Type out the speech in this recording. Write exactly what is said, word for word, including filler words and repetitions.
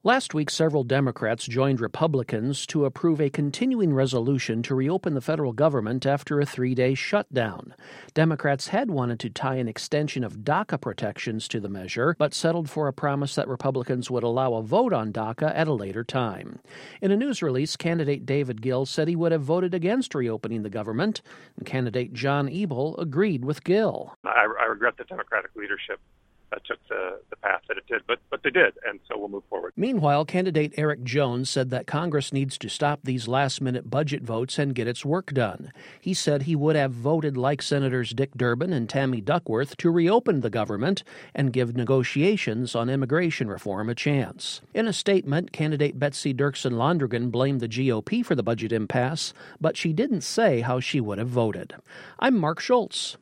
Last week, several Democrats joined Republicans to approve a continuing resolution to reopen the federal government after a three-day shutdown. Democrats had wanted to tie an extension of DACA protections to the measure, but settled for a promise that Republicans would allow a vote on DACA at a later time. In a news release, candidate David Gill said he would have voted against reopening the government, and candidate John Ebel agreed with Gill. I, I regret the Democratic leadership that took the, the path that it did, but but they did, and so we'll move forward. Meanwhile, candidate Eric Jones said that Congress needs to stop these last-minute budget votes and get its work done. He said he would have voted like Senators Dick Durbin and Tammy Duckworth to reopen the government and give negotiations on immigration reform a chance. In a statement, candidate Betsy Dirksen Londrigan blamed the G O P for the budget impasse, but she didn't say how she would have voted. I'm Mark Schultz.